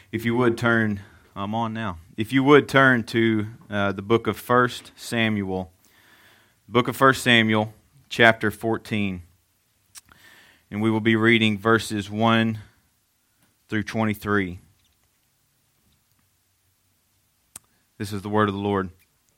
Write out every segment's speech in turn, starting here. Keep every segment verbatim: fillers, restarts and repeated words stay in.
If you would turn, I'm on now. If you would turn to uh, the book of First Samuel, book of First Samuel, chapter fourteen. And we will be reading verses one through twenty-three. This is the word of the Lord.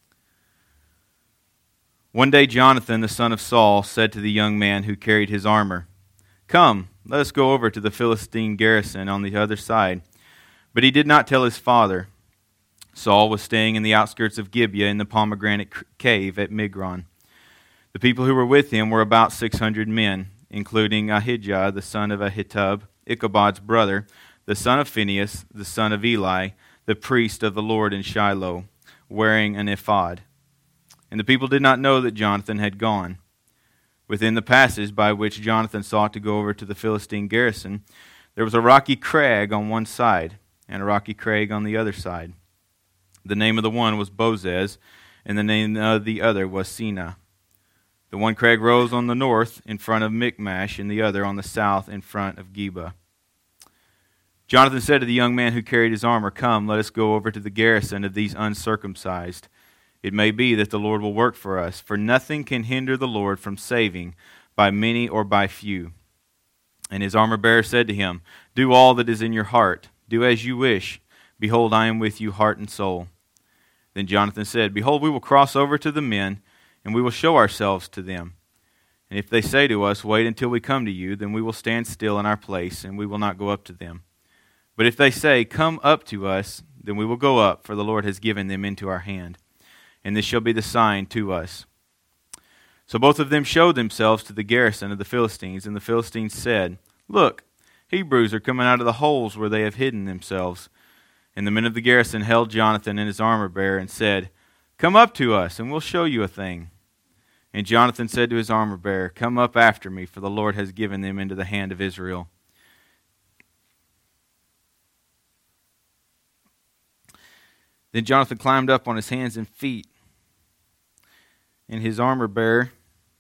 One day Jonathan, the son of Saul, said to the young man who carried his armor, "Come, let us go over to the Philistine garrison on the other side." But he did not tell his father. Saul was staying in the outskirts of Gibeah in the pomegranate cave at Migron. The people who were with him were about six hundred men, including Ahijah, the son of Ahitub, Ichabod's brother, the son of Phinehas, the son of Eli, the priest of the Lord in Shiloh, wearing an ephod. And the people did not know that Jonathan had gone. Within the passage by which Jonathan sought to go over to the Philistine garrison, there was a rocky crag on one side, and a rocky crag on the other side. The name of the one was Bozez, and the name of the other was Seneh. The one crag rose on the north in front of Michmash, and the other on the south in front of Geba. Jonathan said to the young man who carried his armor, "Come, let us go over to the garrison of these uncircumcised. It may be that the Lord will work for us, for nothing can hinder the Lord from saving by many or by few." And his armor-bearer said to him, "Do all that is in your heart. Do as you wish. Behold, I am with you heart and soul." Then Jonathan said, "Behold, we will cross over to the men, and we will show ourselves to them. And if they say to us, 'Wait until we come to you,' then we will stand still in our place, and we will not go up to them. But if they say, 'Come up to us,' then we will go up, for the Lord has given them into our hand. And this shall be the sign to us." So both of them showed themselves to the garrison of the Philistines, and the Philistines said, "Look, Hebrews are coming out of the holes where they have hidden themselves." And the men of the garrison held Jonathan and his armor-bearer and said, "Come up to us, and we'll show you a thing." And Jonathan said to his armor-bearer, "Come up after me, for the Lord has given them into the hand of Israel." Then Jonathan climbed up on his hands and feet, and his armor-bearer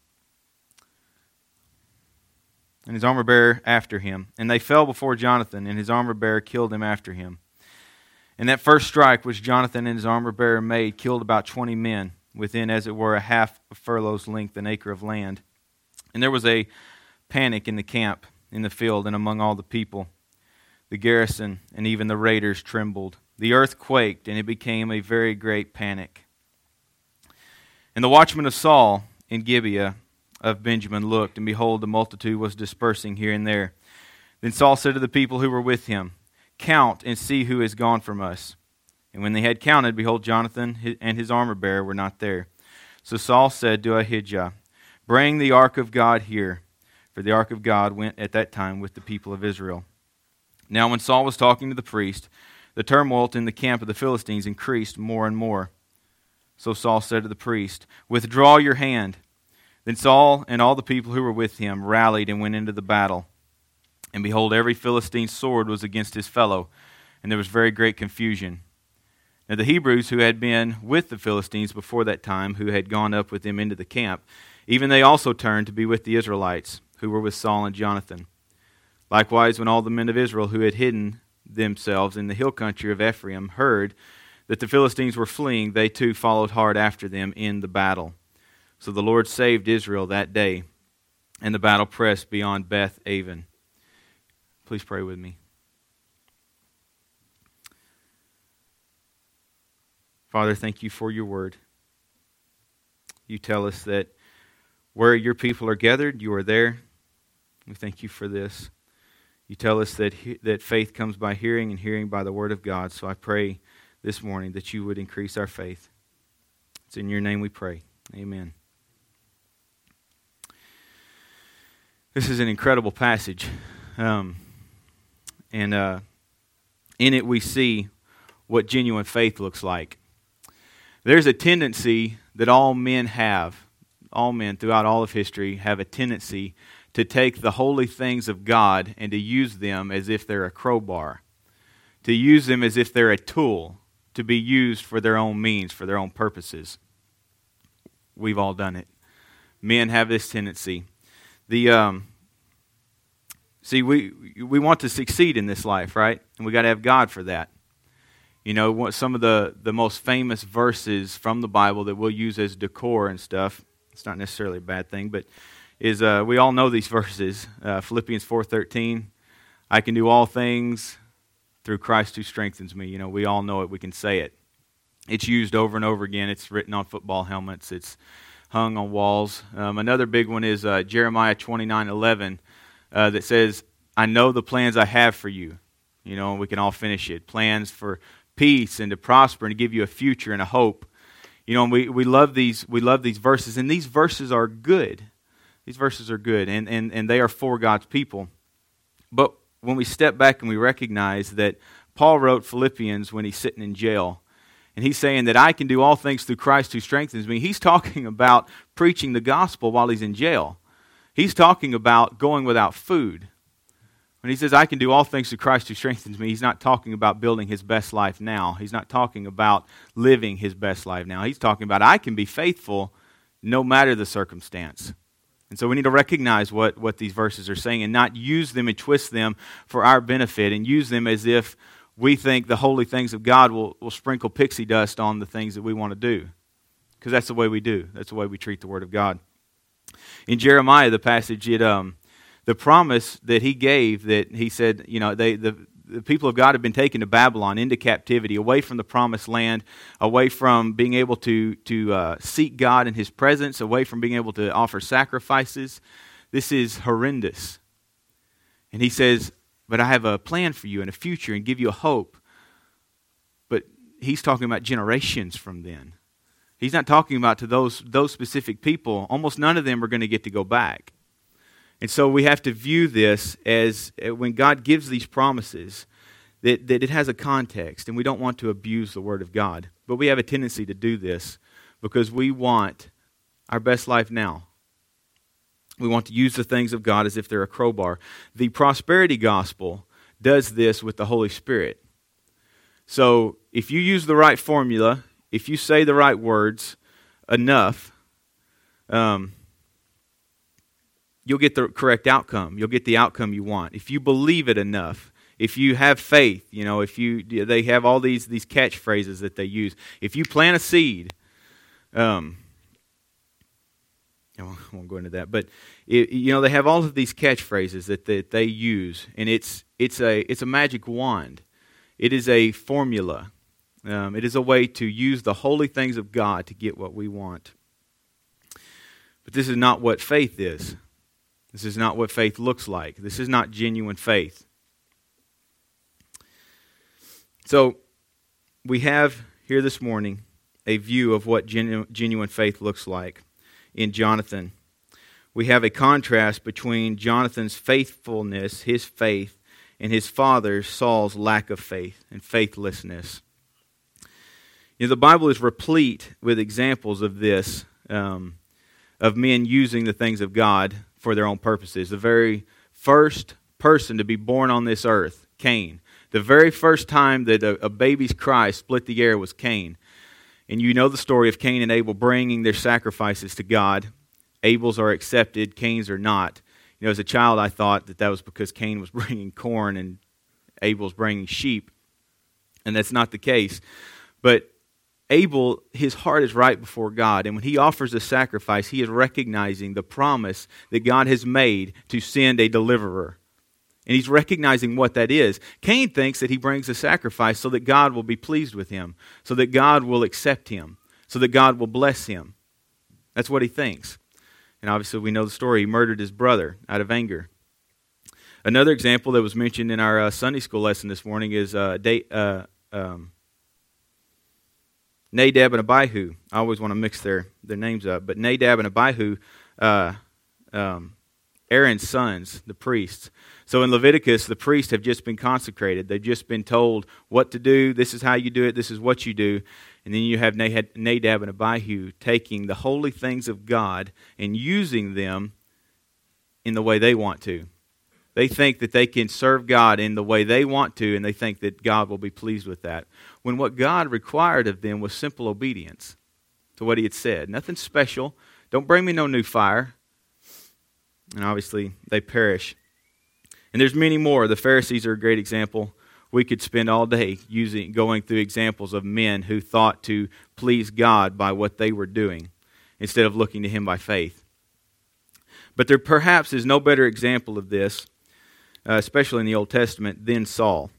and his armor-bearer after him. And they fell before Jonathan, and his armor-bearer killed him after him. And that first strike which Jonathan and his armor-bearer made killed about twenty men, within as it were a half a furlong's length, an acre of land. And there was a panic in the camp, in the field, and among all the people. The garrison and even the raiders trembled. The earth quaked, and it became a very great panic. And the watchmen of Saul in Gibeah of Benjamin looked, and behold, the multitude was dispersing here and there. Then Saul said to the people who were with him, "Count and see who is gone from us." And when they had counted, behold, Jonathan and his armor-bearer were not there. So Saul said to Ahijah, "Bring the ark of God here," for the ark of God went at that time with the people of Israel. Now when Saul was talking to the priest, the turmoil in the camp of the Philistines increased more and more. So Saul said to the priest, "Withdraw your hand." Then Saul and all the people who were with him rallied and went into the battle. And behold, every Philistine's sword was against his fellow, and there was very great confusion. Now the Hebrews who had been with the Philistines before that time, who had gone up with them into the camp, even they also turned to be with the Israelites, who were with Saul and Jonathan. Likewise, when all the men of Israel who had hidden themselves in the hill country of Ephraim heard that the Philistines were fleeing, they too followed hard after them in the battle. So the Lord saved Israel that day, and the battle pressed beyond Beth Aven. Please pray with me. Father, thank you for your word. You tell us that where your people are gathered, you are there. We thank you for this. You tell us that he, that faith comes by hearing, and hearing by the word of God. So I pray this morning that you would increase our faith. It's in your name we pray. Amen. This is an incredible passage. Um, and uh, in it we see what genuine faith looks like. There's a tendency that all men have, all men throughout all of history have a tendency to take the holy things of God and to use them as if they're a crowbar, to use them as if they're a tool to be used for their own means, for their own purposes. We've all done it. Men have this tendency. The um, See, we we want to succeed in this life, right? And we got to have God for that. You know, what some of the, the most famous verses from the Bible that we'll use as decor and stuff, it's not necessarily a bad thing, but is uh, we all know these verses. Uh, Philippians four thirteen, I can do all things through Christ who strengthens me. You know, we all know it. We can say it. It's used over and over again. It's written on football helmets. It's hung on walls. Um, another big one is uh, Jeremiah twenty-nine eleven uh, that says, I know the plans I have for you. You know, we can all finish it. Plans for peace and to prosper and to give you a future and a hope. You know, and we, we love these we love these verses, and these verses are good. These verses are good, and, and, and they are for God's people. But when we step back and we recognize that Paul wrote Philippians when he's sitting in jail, and he's saying that I can do all things through Christ who strengthens me, he's talking about preaching the gospel while he's in jail. He's talking about going without food. When he says, I can do all things through Christ who strengthens me, he's not talking about building his best life now. He's not talking about living his best life now. He's talking about, I can be faithful no matter the circumstance. And so we need to recognize what, what these verses are saying and not use them and twist them for our benefit and use them as if we think the holy things of God will, will sprinkle pixie dust on the things that we want to do. Because that's the way we do. That's the way we treat the Word of God. In Jeremiah, the passage, it... um. The promise that he gave, that he said, you know, they, the, the people of God have been taken to Babylon, into captivity, away from the promised land, away from being able to, to uh, seek God in His presence, away from being able to offer sacrifices. This is horrendous. And he says, but I have a plan for you and a future and give you a hope. But he's talking about generations from then. He's not talking about to those, those specific people. Almost none of them are going to get to go back. And so we have to view this as, when God gives these promises, that, that it has a context, and we don't want to abuse the Word of God. But we have a tendency to do this because we want our best life now. We want to use the things of God as if they're a crowbar. The prosperity gospel does this with the Holy Spirit. So if you use the right formula, if you say the right words enough, um, you'll get the correct outcome. You'll get the outcome you want. If you believe it enough, if you have faith, you know, if you, they have all these, these catchphrases that they use. If you plant a seed, um, I won't go into that, but it, you know, they have all of these catchphrases that, that they use, and it's it's a it's a magic wand. It is a formula. Um, it is a way to use the holy things of God to get what we want. But this is not what faith is. This is not what faith looks like. This is not genuine faith. So, we have here this morning a view of what genu- genuine faith looks like in Jonathan. We have a contrast between Jonathan's faithfulness, his faith, and his father Saul's lack of faith and faithlessness. You know, the Bible is replete with examples of this, um, of men using the things of God for their own purposes. The very first person to be born on this earth, Cain. The very first time that a, a baby's cry split the air was Cain. And you know the story of Cain and Abel bringing their sacrifices to God. Abel's are accepted, Cain's are not. You know, as a child I thought that that was because Cain was bringing corn and Abel's bringing sheep. And that's not the case. But Abel, his heart is right before God, and when he offers a sacrifice, he is recognizing the promise that God has made to send a deliverer. And he's recognizing what that is. Cain thinks that he brings a sacrifice so that God will be pleased with him, so that God will accept him, so that God will bless him. That's what he thinks. And obviously we know the story. He murdered his brother out of anger. Another example that was mentioned in our uh, Sunday school lesson this morning is uh, day, uh, um, Nadab and Abihu. I always want to mix their, their names up. But Nadab and Abihu, uh, um, Aaron's sons, the priests. So in Leviticus, the priests have just been consecrated. They've just been told what to do. This is how you do it. This is what you do. And then you have Nadab and Abihu taking the holy things of God and using them in the way they want to. They think that they can serve God in the way they want to, and they think that God will be pleased with that. When what God required of them was simple obedience to what He had said. Nothing special. Don't bring me no new fire. And obviously, they perish. And there's many more. The Pharisees are a great example. We could spend all day using going through examples of men who thought to please God by what they were doing instead of looking to Him by faith. But there perhaps is no better example of this, uh, especially in the Old Testament, than Saul.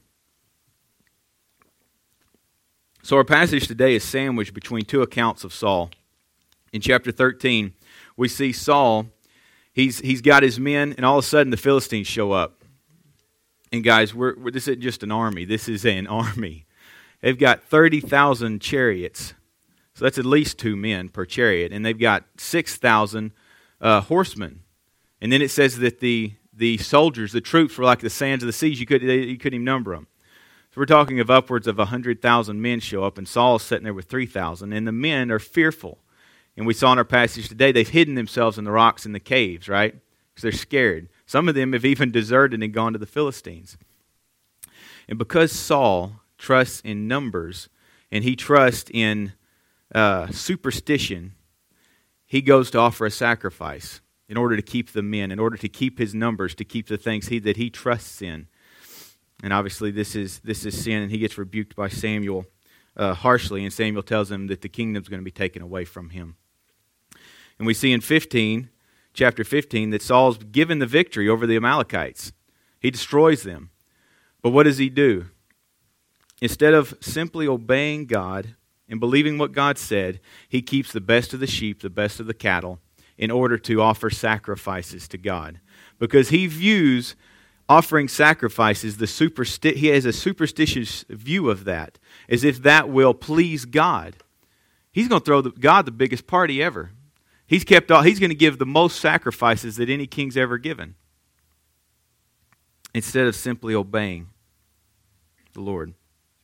So our passage today is sandwiched between two accounts of Saul. In chapter thirteen, we see Saul, he's he's got his men, and all of a sudden the Philistines show up. And guys, we're, we're, this isn't just an army. This is an army. They've got thirty thousand chariots. So that's at least two men per chariot. And they've got six thousand uh, horsemen. And then it says that the the soldiers, the troops, were like the sands of the seas. You, could, they, you couldn't even number them. So we're talking of upwards of one hundred thousand men show up. And Saul's sitting there with three thousand. And the men are fearful. And we saw in our passage today, they've hidden themselves in the rocks in the caves, right? Because they're scared. Some of them have even deserted and gone to the Philistines. And because Saul trusts in numbers and he trusts in uh, superstition, he goes to offer a sacrifice in order to keep the men, in order to keep his numbers, to keep the things he, that he trusts in. And obviously this is this is sin, and he gets rebuked by Samuel uh, harshly, and Samuel tells him that the kingdom's going to be taken away from him. And we see in fifteen, chapter fifteen, that Saul's given the victory over the Amalekites. He destroys them. But what does he do? Instead of simply obeying God and believing what God said, he keeps the best of the sheep, the best of the cattle, in order to offer sacrifices to God. Because he views offering sacrifices, the supersti- he has a superstitious view of that, as if that will please God. He's going to throw the, God the biggest party ever. He's kept all, he's going to give the most sacrifices that any king's ever given, instead of simply obeying the Lord.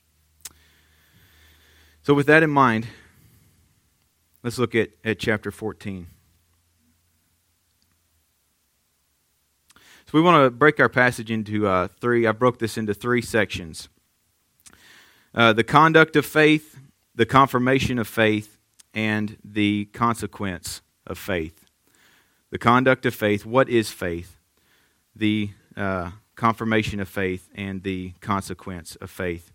So with that in mind, let's look at, at chapter fourteen. So we want to break our passage into uh, three. I broke this into three sections. Uh, the conduct of faith, the confirmation of faith, and the consequence of faith. The conduct of faith, what is faith? The uh, confirmation of faith, and the consequence of faith.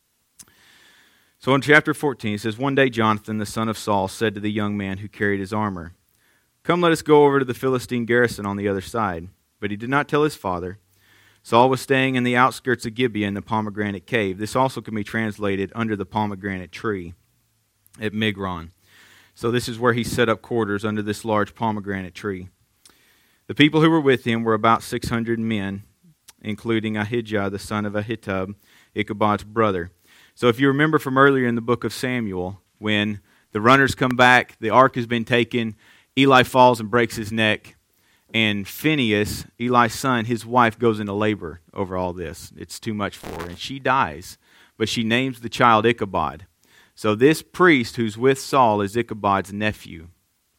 So in chapter fourteen, it says, "One day Jonathan, the son of Saul, said to the young man who carried his armor, 'Come, let us go over to the Philistine garrison on the other side.' But he did not tell his father. Saul was staying in the outskirts of Gibeah in the pomegranate cave." This also can be translated under the pomegranate tree at Migron. So this is where he set up quarters, under this large pomegranate tree. The people who were with him were about six hundred men, including Ahijah, the son of Ahitub, Ichabod's brother. So if you remember from earlier in the book of Samuel, when the runners come back, the ark has been taken, Eli falls and breaks his neck, and Phinehas, Eli's son, his wife, goes into labor over all this. It's too much for her, and she dies. But she names the child Ichabod. So this priest who's with Saul is Ichabod's nephew.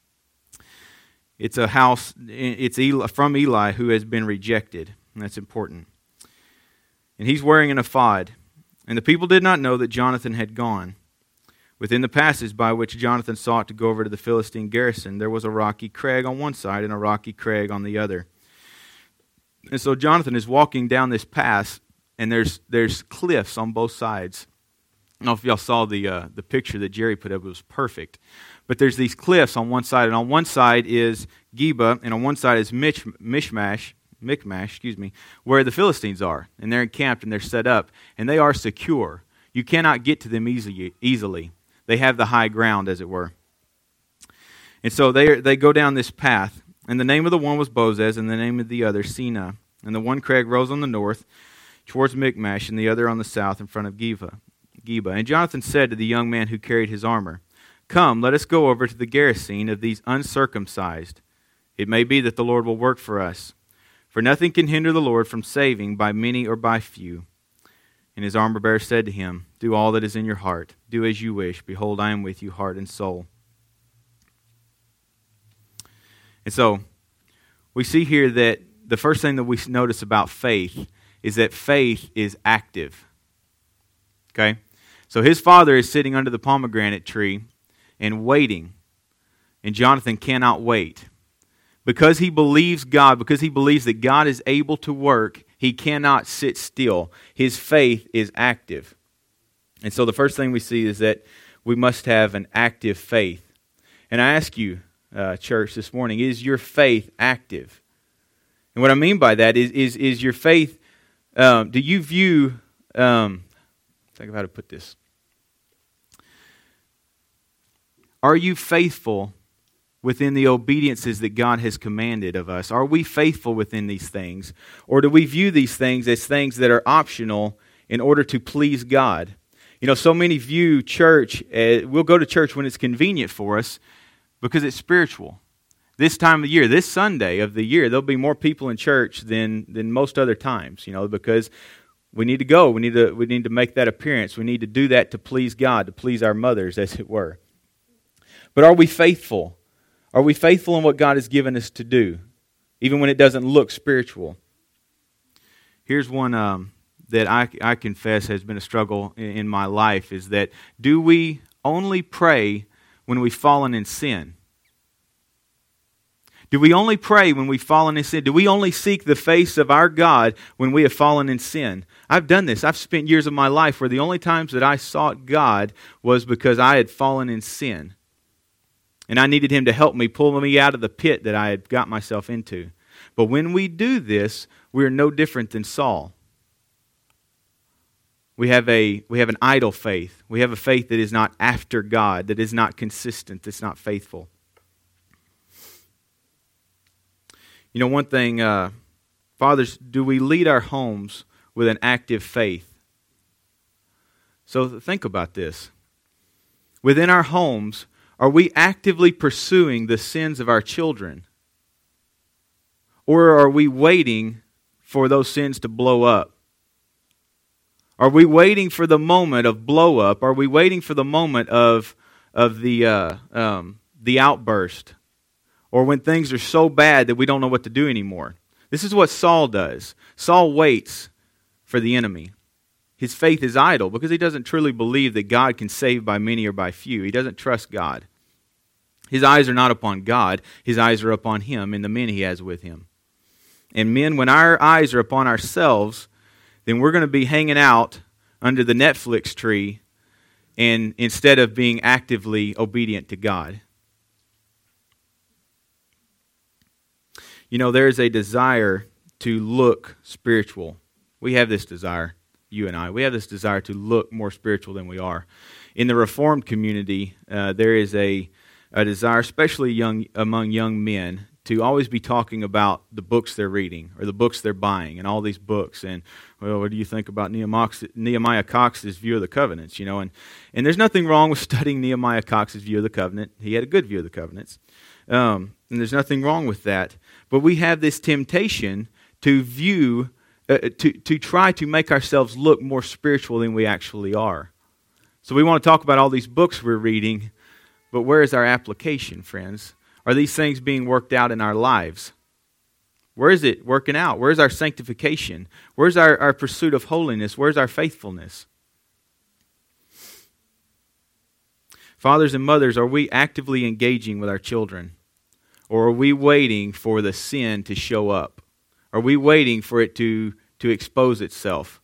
It's a house, it's Eli, from Eli, who has been rejected. And that's important. And he's wearing an ephod. And the people did not know that Jonathan had gone. Within the passage by which Jonathan sought to go over to the Philistine garrison, there was a rocky crag on one side and a rocky crag on the other. And so Jonathan is walking down this pass, and there's there's cliffs on both sides. I don't know if y'all saw the uh, the picture that Jerry put up. It was perfect. But there's these cliffs on one side, and on one side is Geba, and on one side is Mich- Mishmash, Michmash, excuse me, where the Philistines are. And they're encamped, and they're set up, and they are secure. You cannot get to them easily. easily. They have the high ground, as it were. And so they they go down this path, and the name of the one was Bozez, and the name of the other Sina. And the one crag rose on the north towards Michmash, and the other on the south in front of Geba. Geba. And Jonathan said to the young man who carried his armor, 'Come, let us go over to the garrison of these uncircumcised. It may be that the Lord will work for us. For nothing can hinder the Lord from saving by many or by few.' And his armor-bearer said to him, 'Do all that is in your heart. Do as you wish. Behold, I am with you, heart and soul.'" And so, we see here that the first thing that we notice about faith is that faith is active. Okay? So his father is sitting under the pomegranate tree and waiting. And Jonathan cannot wait. Because he believes God, because he believes that God is able to work, He cannot sit still. His faith is active. And so the first thing we see is that we must have an active faith. And I ask you, uh, church, this morning, is your faith active? And what I mean by that is, is, is your faith, um, do you view, um, think of how to put this. Are you faithful within the obediences that God has commanded of us? Are we faithful within these things? Or do we view these things as things that are optional in order to please God? You know, so many view church, uh, we'll go to church when it's convenient for us because it's spiritual. This time of year, this Sunday of the year, there'll be more people in church than than most other times, you know, because we need to go. We need to, we need to make that appearance. We need to do that to please God, to please our mothers, as it were. But are we faithful? Are we faithful in what God has given us to do, even when it doesn't look spiritual? Here's one um, that I, I confess has been a struggle in, in my life, is that do we only pray when we've fallen in sin? Do we only pray when we've fallen in sin? Do we only seek the face of our God when we have fallen in sin? I've done this. I've spent years of my life where the only times that I sought God was because I had fallen in sin. And I needed Him to help me, pull me out of the pit that I had got myself into. But when we do this, we are no different than Saul. We have a we have an idle faith. We have a faith that is not after God, that is not consistent, that's not faithful. You know, one thing, uh, fathers, do we lead our homes with an active faith? So think about this. Within our homes, are we actively pursuing the sins of our children? Or are we waiting for those sins to blow up? Are we waiting for the moment of blow up? Are we waiting for the moment of of the uh, um, the outburst? Or when things are so bad that we don't know what to do anymore? This is what Saul does. Saul waits for the enemy. His faith is idle because he doesn't truly believe that God can save by many or by few. He doesn't trust God. His eyes are not upon God. His eyes are upon him and the men he has with him. And men, when our eyes are upon ourselves, then we're going to be hanging out under the Netflix tree and instead of being actively obedient to God. You know, there is a desire to look spiritual. We have this desire. You and I, we have this desire to look more spiritual than we are. In the Reformed community, uh, there is a, a desire, especially young among young men, to always be talking about the books they're reading or the books they're buying and all these books. And, well, what do you think about Nehemiah, Nehemiah Cox's view of the covenants? You know, and, and there's nothing wrong with studying Nehemiah Cox's view of the covenant. He had a good view of the covenants. Um, and there's nothing wrong with that. But we have this temptation to view Uh, to, to try to make ourselves look more spiritual than we actually are. So we want to talk about all these books we're reading, but where is our application, friends? Are these things being worked out in our lives? Where is it working out? Where's our sanctification? Where's our, our pursuit of holiness? Where's our faithfulness? Fathers and mothers, are we actively engaging with our children? Or are we waiting for the sin to show up? Are we waiting for it to, to expose itself?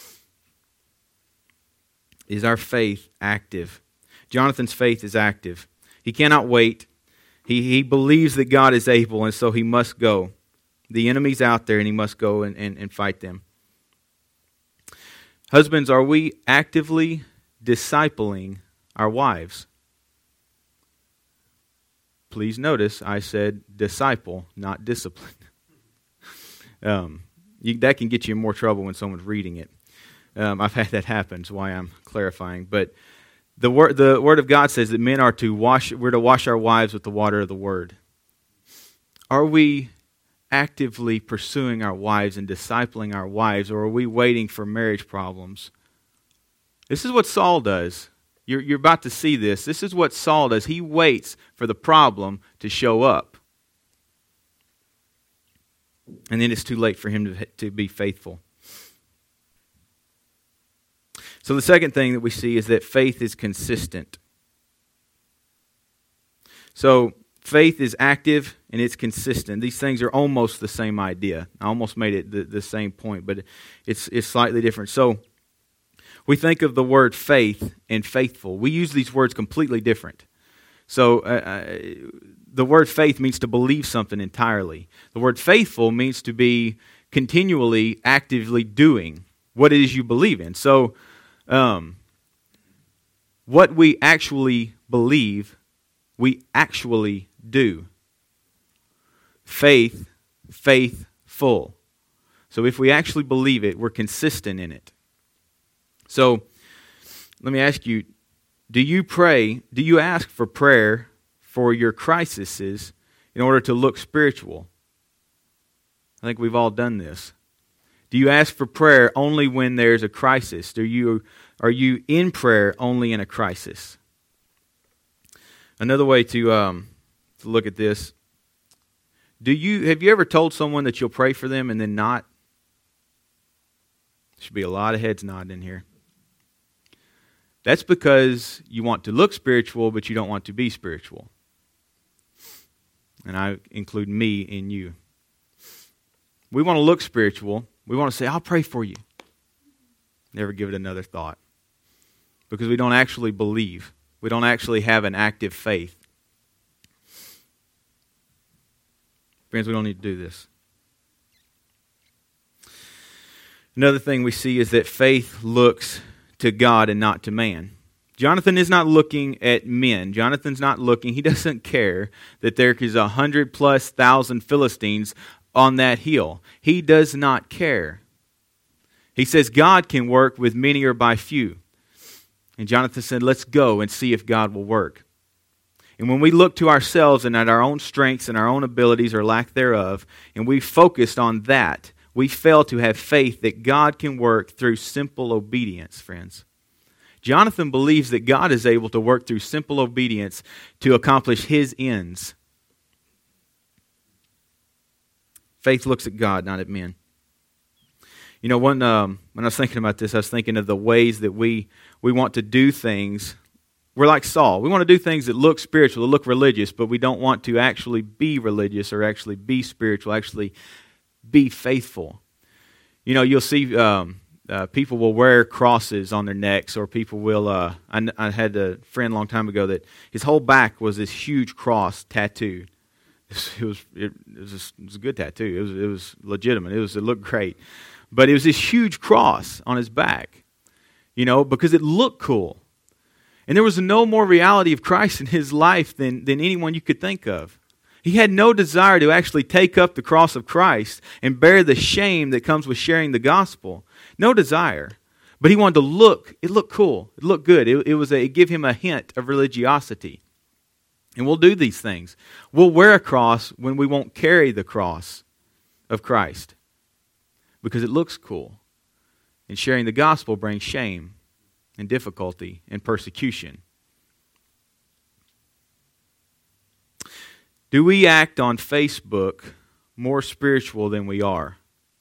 Is our faith active? Jonathan's faith is active. He cannot wait. He, he believes that God is able, and so he must go. The enemy's out there, and he must go and, and, and fight them. Husbands, are we actively discipling our wives? Please notice I said disciple, not discipline. Um, you, that can get you in more trouble when someone's reading it. Um, I've had that happen, that's why I'm clarifying. But the word, the Word of God says that men are to wash, we're to wash our wives with the water of the Word. Are we actively pursuing our wives and discipling our wives, or are we waiting for marriage problems? This is what Saul does. You're, you're about to see this. This is what Saul does. He waits for the problem to show up. And then it's too late for him to, to be faithful. So the second thing that we see is that faith is consistent. So Faith is active and it's consistent. These things are almost the same idea. I almost made it the, the same point, but it's it's slightly different. So we think of the word faith and faithful. We use these words completely different. So uh, the word faith means to believe something entirely. The word faithful means to be continually, actively doing what it is you believe in. So um, what we actually believe, we actually do. Faith, faithful. So if we actually believe it, we're consistent in it. So let me ask you, do you pray, do you ask for prayer for your crises in order to look spiritual? I think we've all done this. Do you ask for prayer only when there's a crisis? Do you, are you in prayer only in a crisis? Another way to um, to look at this, do you have you ever told someone that you'll pray for them and then not? There should be a lot of heads nodding in here. That's because you want to look spiritual, but you don't want to be spiritual. And I include me in you. We want to look spiritual. We want to say, I'll pray for you. Never give it another thought. Because we don't actually believe. We don't actually have an active faith. Friends, we don't need to do this. Another thing we see is that faith looks to God and not to man. Jonathan is not looking at men. Jonathan's not looking. He doesn't care that there is a hundred plus thousand Philistines on that hill. He does not care. He says God can work with many or by few. And Jonathan said, let's go and see if God will work. And when we look to ourselves and at our own strengths and our own abilities or lack thereof, and we focused on that, we fail to have faith that God can work through simple obedience, friends. Jonathan believes that God is able to work through simple obedience to accomplish his ends. Faith looks at God, not at men. You know, when, um, when I was thinking about this, I was thinking of the ways that we, we want to do things. We're like Saul. We want to do things that look spiritual, that look religious, but we don't want to actually be religious or actually be spiritual, actually be faithful. You know, you'll see um, uh, people will wear crosses on their necks, or people will, uh, I, I had a friend a long time ago that his whole back was this huge cross tattooed. It was, it, it was, just, it was a good tattoo. It was, it was legitimate. It was, it looked great. But it was this huge cross on his back, you know, because it looked cool. And there was no more reality of Christ in his life than, than anyone you could think of. He had no desire to actually take up the cross of Christ and bear the shame that comes with sharing the gospel. No desire. But he wanted to look, it looked cool. It looked good. It, it was a, it gave him a hint of religiosity. And we'll do these things. We'll wear a cross when we won't carry the cross of Christ. Because it looks cool. And sharing the gospel brings shame and difficulty and persecution. Do we act on Facebook more spiritual than we are?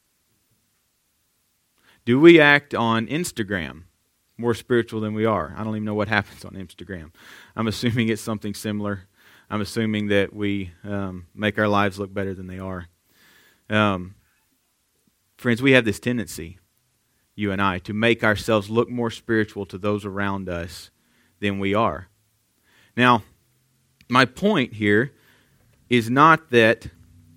Do we act on Instagram more spiritual than we are? I don't even know what happens on Instagram. I'm assuming it's something similar. I'm assuming that we um, make our lives look better than they are. Um, friends, we have this tendency, you and I, to make ourselves look more spiritual to those around us than we are. Now, my point here is not that,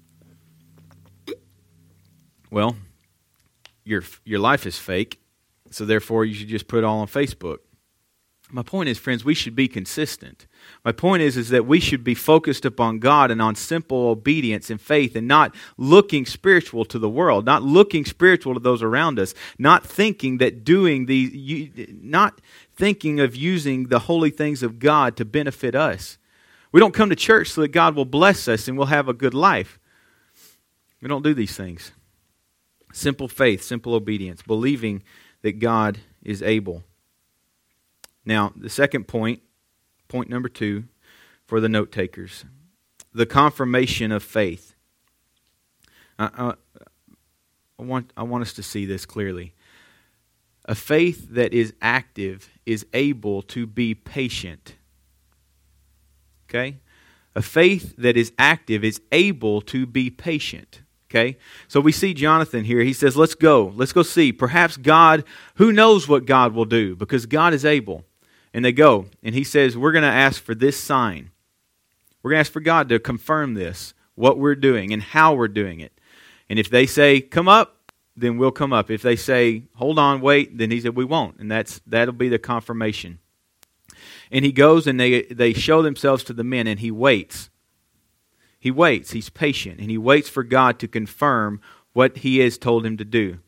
well, your your life is fake, so therefore you should just put it all on Facebook. My point is, friends, we should be consistent. My point is, is that we should be focused upon God and on simple obedience and faith, and not looking spiritual to the world, not looking spiritual to those around us, not thinking that doing the, not thinking of using the holy things of God to benefit us. We don't come to church so that God will bless us and we'll have a good life. We don't do these things. Simple faith, simple obedience, believing that God is able. Now, the second point, point number two, for the note takers, the confirmation of faith. I, I, I want I want us to see this clearly. A faith that is active is able to be patient. Okay? A faith that is active is able to be patient. Okay? So we see Jonathan here. He says, let's go. Let's go see. Perhaps God, who knows what God will do, because God is able. And they go. And he says, we're going to ask for this sign. We're going to ask for God to confirm this, what we're doing and how we're doing it. And if they say, come up, then we'll come up. If they say, hold on, wait, then he said, we won't. And that's that'll be the confirmation. And he goes and they, they show themselves to the men, and he waits. He waits. He's patient. And he waits for God to confirm what he has told him to do.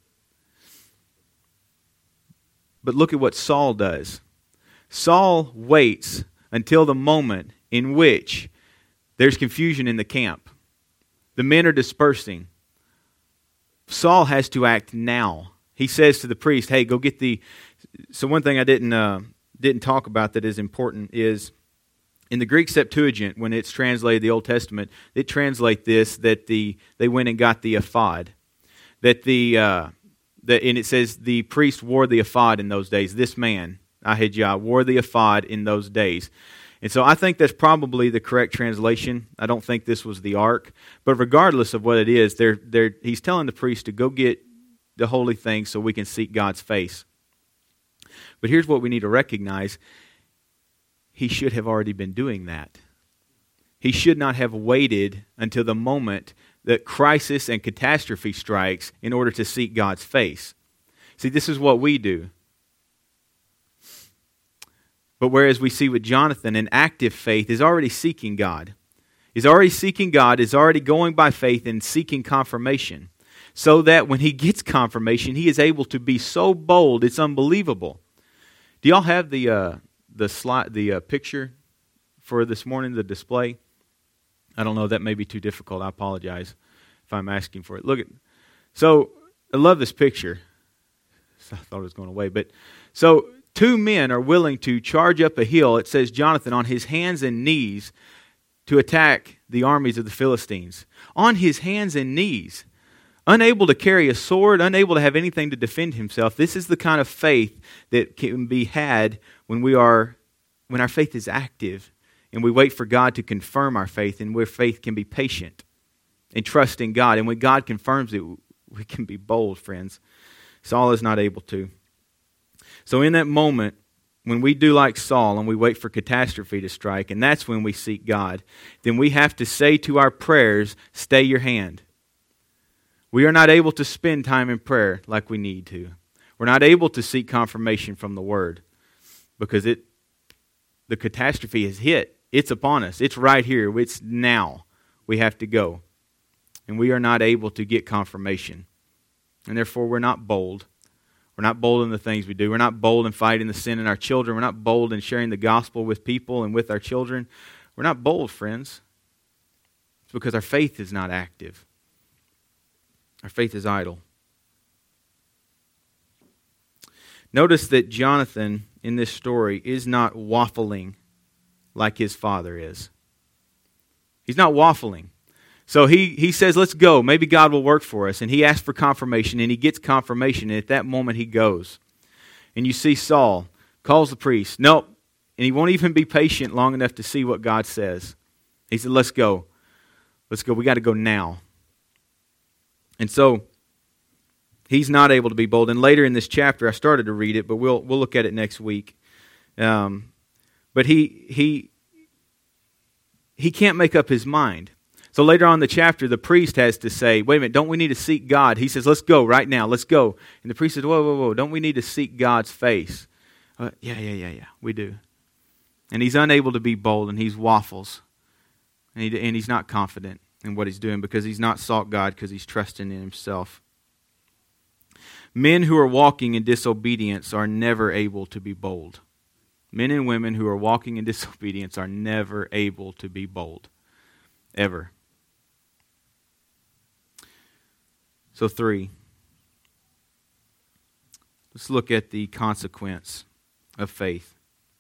But look at what Saul does. Saul waits until the moment in which there's confusion in the camp. The men are dispersing. Saul has to act now. He says to the priest, hey, go get the... So one thing I didn't... Uh, didn't talk about that is important is in the Greek Septuagint, when it's translated the Old Testament, it translates this that the they went and got the ephod. That the uh, that and it says the priest wore the ephod in those days. This man, Ahijah, wore the ephod in those days. And so I think that's probably the correct translation. I don't think this was the ark. But regardless of what it is, they're, they're, he's telling the priest to go get the holy things so we can seek God's face. But here's what we need to recognize. He should have already been doing that. He should not have waited until the moment that crisis and catastrophe strikes in order to seek God's face. See, this is what we do. But whereas we see with Jonathan, an active faith is already seeking God. Is already seeking God, is already going by faith and seeking confirmation. So that when he gets confirmation, he is able to be so bold, it's unbelievable. Do y'all have the uh, the slide, the uh, picture for this morning, the display? I don't know, that may be too difficult. I apologize if I'm asking for it. Look at, so I love this picture. I thought it was going away, but so two men are willing to charge up a hill. It says Jonathan on his hands and knees to attack the armies of the Philistines. On his hands and knees. Unable to carry a sword, unable to have anything to defend himself. This is the kind of faith that can be had when we are, when our faith is active and we wait for God to confirm our faith, and where faith can be patient and trust in God. And when God confirms it, we can be bold, friends. Saul is not able to. So in that moment, when we do like Saul and we wait for catastrophe to strike, and that's when we seek God, then we have to say to our prayers, stay your hand. We are not able to spend time in prayer like we need to. We're not able to seek confirmation from the Word because it, the catastrophe has hit. It's upon us. It's right here. It's now. We have to go. And we are not able to get confirmation. And therefore, we're not bold. We're not bold in the things we do. We're not bold in fighting the sin in our children. We're not bold in sharing the gospel with people and with our children. We're not bold, friends. It's because our faith is not active. Our faith is idle. Notice that Jonathan in this story is not waffling like his father is. He's not waffling. So he, he says, let's go. Maybe God will work for us. And he asks for confirmation, and he gets confirmation. And at that moment, he goes. And you see Saul calls the priest. Nope. And he won't even be patient long enough to see what God says. He said, let's go. Let's go. We got to go now. And so he's not able to be bold. And later in this chapter, I started to read it, but we'll we'll look at it next week. Um, but he he he can't make up his mind. So later on in the chapter, the priest has to say, wait a minute, don't we need to seek God? He says, let's go right now, let's go. And the priest says, whoa, whoa, whoa, don't we need to seek God's face? Uh, yeah, yeah, yeah, yeah, we do. And he's unable to be bold, and he waffles. And, he, and he's not confident in what he's doing because he's not sought God, because he's trusting in himself. Men who are walking in disobedience are never able to be bold. Men and women who are walking in disobedience are never able to be bold. Ever. So three. Let's look at the consequence of faith.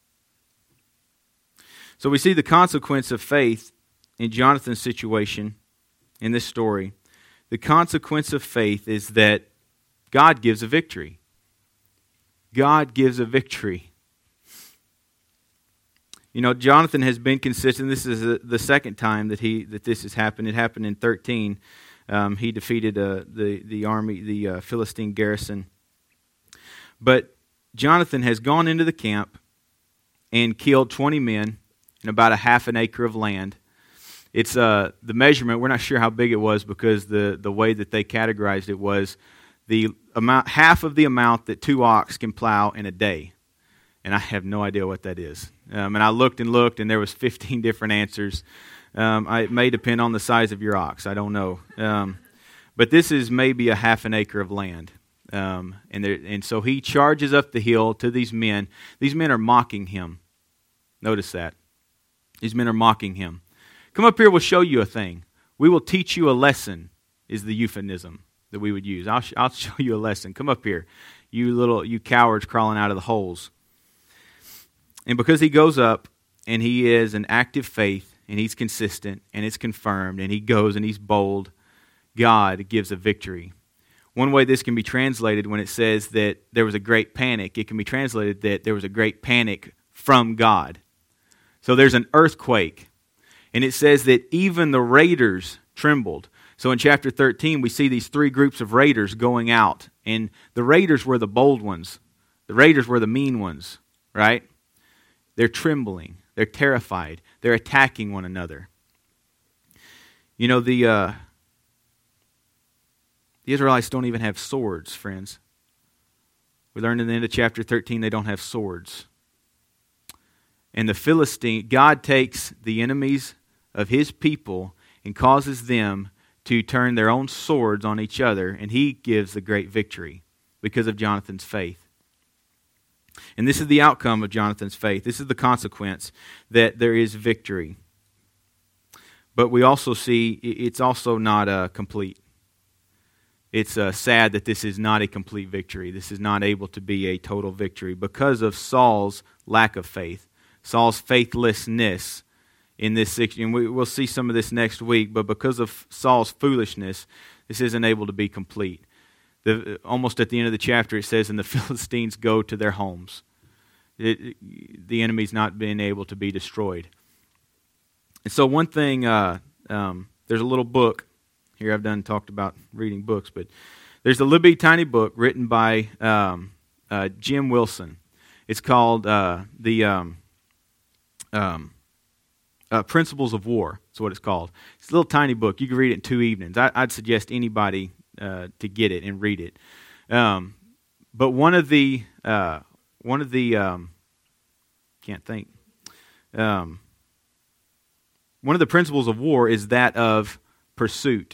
So we see the consequence of faith in Jonathan's situation, in this story. The consequence of faith is that God gives a victory. God gives a victory. You know, Jonathan has been consistent. This is the second time that he that this has happened. It happened in thirteen. Um, he defeated uh, the the army, the uh, Philistine garrison. But Jonathan has gone into the camp and killed twenty men in about a half an acre of land. It's uh, the measurement. We're not sure how big it was because the, the way that they categorized it was the amount, half of the amount that two ox can plow in a day. And I have no idea what that is. Um, and I looked and looked, and there was fifteen different answers. Um, I, it may depend on the size of your ox. I don't know. Um, but this is maybe a half an acre of land. Um, and, there, and so he charges up the hill to these men. These men are mocking him. Notice that. These men are mocking him. Come up here, we'll show you a thing. We will teach you a lesson, is the euphemism that we would use. I'll, sh- I'll show you a lesson. Come up here, you little, you cowards crawling out of the holes. And because he goes up, and he is an active faith, and he's consistent, and it's confirmed, and he goes and he's bold, God gives a victory. One way this can be translated when it says that there was a great panic, it can be translated that there was a great panic from God. So there's an earthquake, and it says that even the raiders trembled. So in chapter thirteen, we see these three groups of raiders going out, and the raiders were the bold ones. The raiders were the mean ones, right? They're trembling. They're terrified. They're attacking one another. You know, the uh, the Israelites don't even have swords, friends. We learned in the end of chapter thirteen they don't have swords. And the Philistine, God takes the enemies of His people and causes them to turn their own swords on each other, and He gives the great victory because of Jonathan's faith. And this is the outcome of Jonathan's faith. This is the consequence, that there is victory. But we also see it's also not uh, complete. It's uh, sad that this is not a complete victory. This is not able to be a total victory because of Saul's lack of faith, Saul's faithlessness in this section. And we, we'll see some of this next week, but because of Saul's foolishness, this isn't able to be complete. The, almost at the end of the chapter it says, and the Philistines go to their homes. It, the enemy's not being able to be destroyed. And so one thing, uh, um, there's a little book, here I've done talked about reading books, but there's a little bitty tiny book written by um, uh, Jim Wilson. It's called uh, the um, um, uh, Principles of War. That's what it's called. It's a little tiny book. You can read it in two evenings. I, I'd suggest anybody Uh, to get it and read it. Um, but one of the, uh, one of the, um, can't think, um, one of the principles of war is that of pursuit.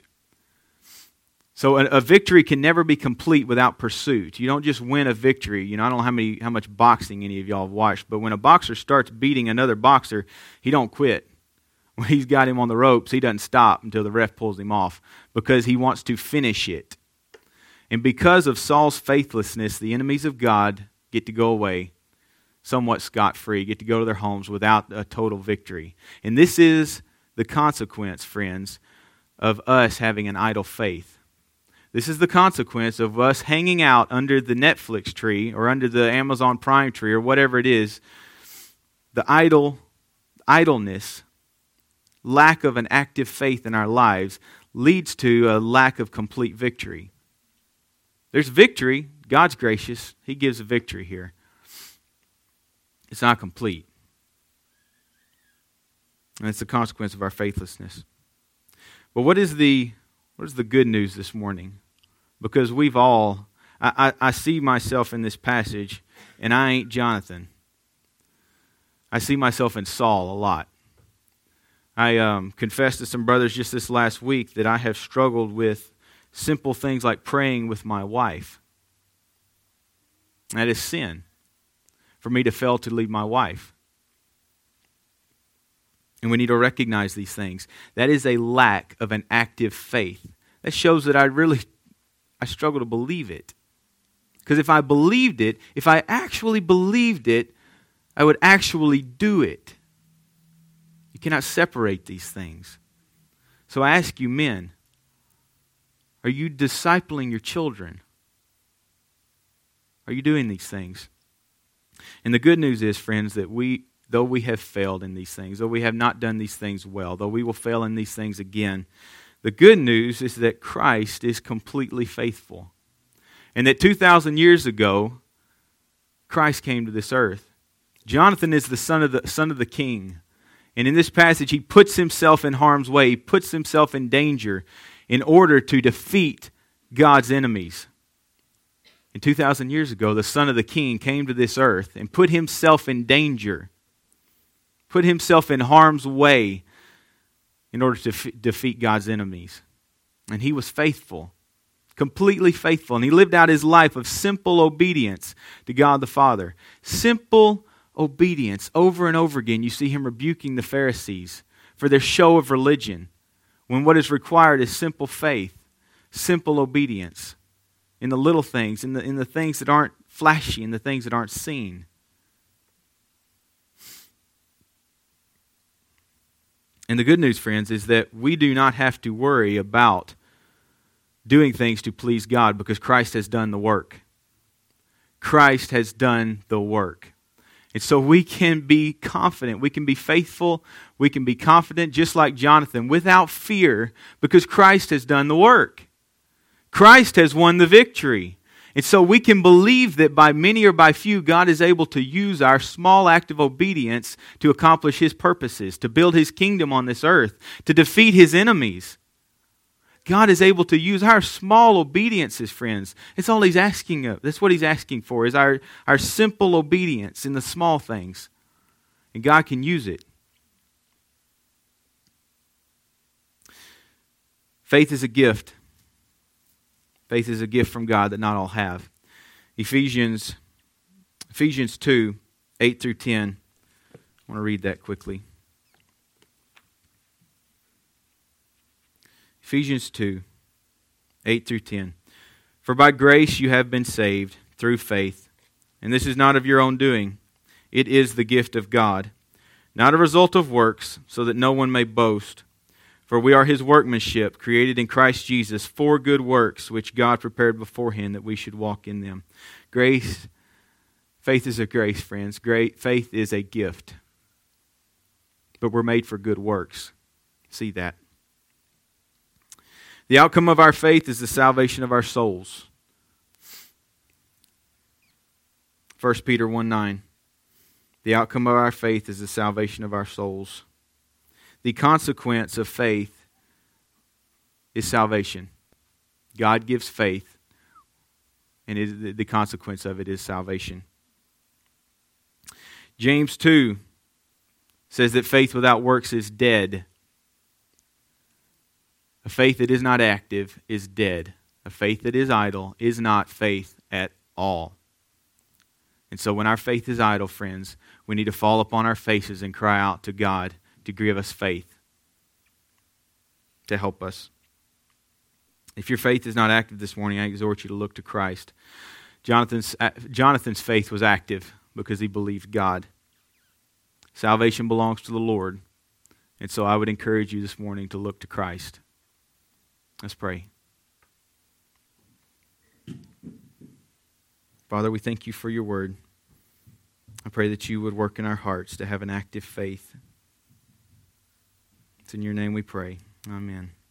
So a, a victory can never be complete without pursuit. You don't just win a victory. You know, I don't know how many, how much boxing any of y'all have watched, but when a boxer starts beating another boxer, he don't quit. When he's got him on the ropes, he doesn't stop until the ref pulls him off because he wants to finish it. And because of Saul's faithlessness, the enemies of God get to go away somewhat scot-free, get to go to their homes without a total victory. And this is the consequence, friends, of us having an idle faith. This is the consequence of us hanging out under the Netflix tree or under the Amazon Prime tree or whatever it is. The idle, idleness, lack of an active faith in our lives leads to a lack of complete victory. There's victory. God's gracious. He gives a victory here. It's not complete. And it's the consequence of our faithlessness. But what is the what is the good news this morning? Because we've all, I, I, I see myself in this passage, and I ain't Jonathan. I see myself in Saul a lot. I um, confessed to some brothers just this last week that I have struggled with simple things like praying with my wife. That is sin for me to fail to lead my wife. And we need to recognize these things. That is a lack of an active faith. That shows that I really, I struggle to believe it. Because if I believed it, if I actually believed it, I would actually do it. You cannot separate these things. So I ask you, men, are you discipling your children? Are you doing these things? And the good news is, friends, that we though we have failed in these things, though we have not done these things well, though we will fail in these things again, the good news is that Christ is completely faithful. And that two thousand years ago, Christ came to this earth. Jonathan is the son of the son of the king. And in this passage, he puts himself in harm's way. He puts himself in danger in order to defeat God's enemies. And two thousand years ago, the son of the king came to this earth and put himself in danger, put himself in harm's way in order to f- defeat God's enemies. And he was faithful, completely faithful. And he lived out his life of simple obedience to God the Father. Simple obedience. Over and over again, you see him rebuking the Pharisees for their show of religion, when what is required is simple faith, simple obedience in the little things, in the, in the things that aren't flashy, in the things that aren't seen. And the good news, friends, is that we do not have to worry about doing things to please God because Christ has done the work. Christ has done the work. And so we can be confident, we can be faithful, we can be confident just like Jonathan without fear because Christ has done the work. Christ has won the victory. And so we can believe that by many or by few, God is able to use our small act of obedience to accomplish His purposes, to build His kingdom on this earth, to defeat His enemies. God is able to use our small obediences, friends. It's all He's asking of. That's what He's asking for, is our, our simple obedience in the small things. And God can use it. Faith is a gift. Faith is a gift from God that not all have. Ephesians, Ephesians two, eight through ten. I want to read that quickly. Ephesians two, eight through ten. For by grace you have been saved through faith, and this is not of your own doing. It is the gift of God, not a result of works, so that no one may boast. For we are His workmanship, created in Christ Jesus for good works, which God prepared beforehand that we should walk in them. Grace, faith is a grace, friends. Great faith is a gift. But we're made for good works. See that. The outcome of our faith is the salvation of our souls. First Peter one nine. The outcome of our faith is the salvation of our souls. The consequence of faith is salvation. God gives faith, and it, the consequence of it is salvation. James two says that faith without works is dead. A faith that is not active is dead. A faith that is idle is not faith at all. And so when our faith is idle, friends, we need to fall upon our faces and cry out to God to give us faith, to help us. If your faith is not active this morning, I exhort you to look to Christ. Jonathan's, Jonathan's faith was active because he believed God. Salvation belongs to the Lord. And so I would encourage you this morning to look to Christ. Let's pray. Father, we thank you for your word. I pray that you would work in our hearts to have an active faith. It's in your name we pray. Amen.